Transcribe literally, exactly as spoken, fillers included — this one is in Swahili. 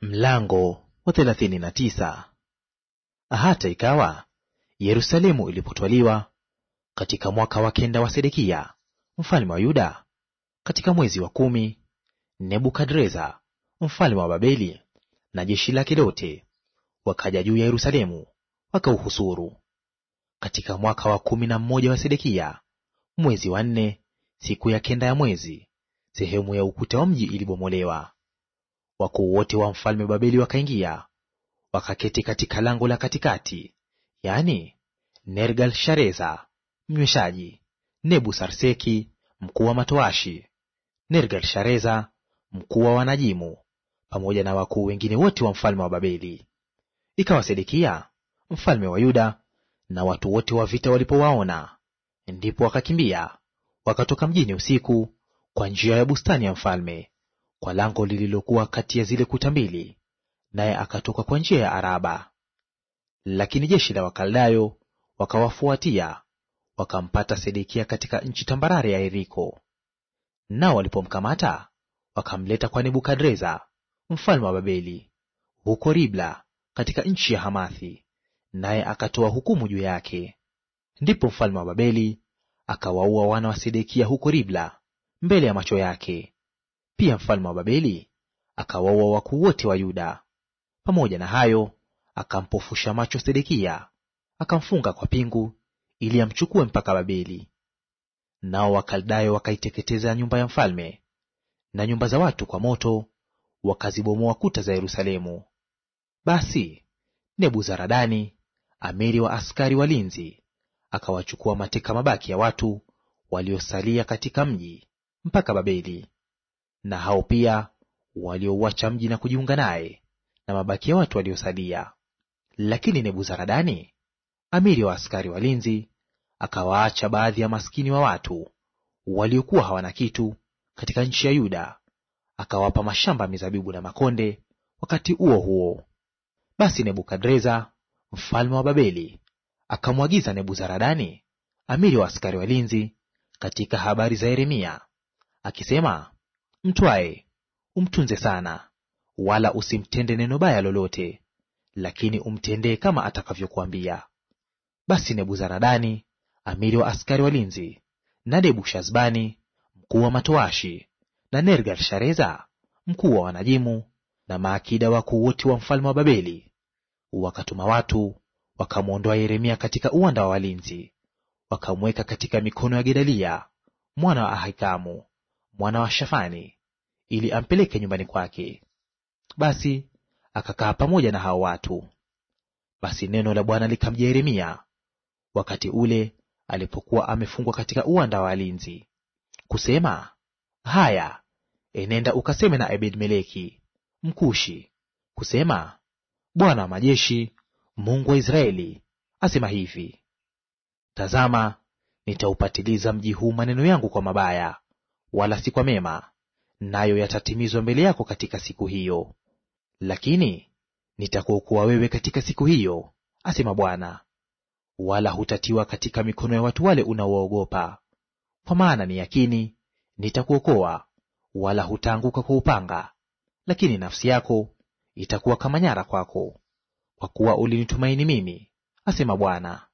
Mlango wa thelathini na tisa. Hata ikawa Yerusalemu ilipotwaliwa katika mwaka wa kenda wa Sedekia mfalme wa Yuda, katika mwezi wa kumi, Nebukadreza mfalme wa Babeli na jeshi lake lote wakaja juu ya Yerusalemu wakauhusuru. Katika mwaka wa kumi na mmoja wa Sedekia, mwezi wa nne, siku ya kenda ya mwezi, sehemu ya ukuta wa mji ilibomolewa. Wakuu wote wa mfalme Babeli wakaingia, wakaketi katika lango la katikati, yaani Nergal-Shareza mnyweshaji, Nebu-Sarseki mkuu wa matoashi, Nergal-Shareza mkuu wa wanajimu, pamoja na wakuu wengine wote wa mfalme wa Babeli. Ikawa Sedekia mfalme wa Yuda na watu wote wa vita walipowaona, ndipo wakakimbia wakatoka mjini usiku kwa njia ya bustani ya mfalme, kwa lango lililokuwa kati ya zile kuta mbili, naye akatoka kwa njia ya Araba. Lakini jeshi la Wakaldayo wakawafuatia, wakampata Sedekia katika nchi tambarare ya Yeriko. Nao walipomkamata wakamleta kwa Nebukadreza mfalme wa Babeli huko Ribla katika nchi ya Hamathi, naye akatoa hukumu juu yake. Ndipo mfalme wa Babeli akawaua wana wa Sedekia huko Ribla mbele ya macho yake. Pia mfalme wa Babeli akawaua wakuu wote wa Yuda. Pamoja na hayo, akampofusha macho Sedekia, akamfunga kwa pingu ili amchukue mpaka Babeli. Nao Wakaldayo wakaiteketeza nyumba ya mfalme na nyumba za watu kwa moto, wakazibomoa kuta za Yerusalemu. Basi Nebuzaradani amiri wa askari walinzi akawachukua mateka mabaki ya watu waliosalia katika mji mpaka Babeli, na hao pia waliouacha mji na kujiunga naye, na mabaki ya watu waliosalia. Lakini Nebuzaradani amiri wa askari walinzi akawaacha baadhi ya maskini wa watu waliokuwa hawana kitu katika nchi ya Yuda, akawapa mashamba ya mizabibu na makonde wakati huo huo. Basi Nebukadreza mfalme wa Babeli akamwagiza Nebuzaradani amiri wa askari walinzi katika habari za Yeremia, akisema, mtwae umtunze sana, wala usimtende neno baya lolote, lakini umtendee kama atakavyokuambia. Basi Nebuzaradani amiri wa askari walinzi na Nebushazbani mkuu wa matoashi na Nergal-Shareza mkuu wa wanajimu na maakida wakuu wote wa mfalme wa Babeli wakatuma watu wakamwondoa Yeremia katika uwanda wa walinzi, wakamweka katika mikono ya Gedalia mwana wa Ahikamu mwana wa Shafani, ili ampeleke nyumbani kwake. Basi akakaa pamoja na hao watu. Basi neno la Bwana likamjia Yeremia wakati ule alipokuwa amefungwa katika uwanda wa walinzi, kusema, haya, enenda ukaseme na Ebed-Meleki Mkushi, kusema, Bwana wa majeshi, Mungu wa Israeli, asema hivi, tazama, nitaupatiliza mji huu maneno yangu kwa mabaya, wala si kwa mema, nayo yatatimizwa mbele yako katika siku hiyo. Lakini nitakuokoa wewe katika siku hiyo, asema Bwana, wala hutatiwa katika mikono ya watu wale unaoogopa. Kwa maana ni yakini nitakuokoa, wala hutaanguka kwa upanga, lakini nafsi yako itakuwa kama nyara kwako, kwa kuwa ulinitumaini mimi, asema Bwana.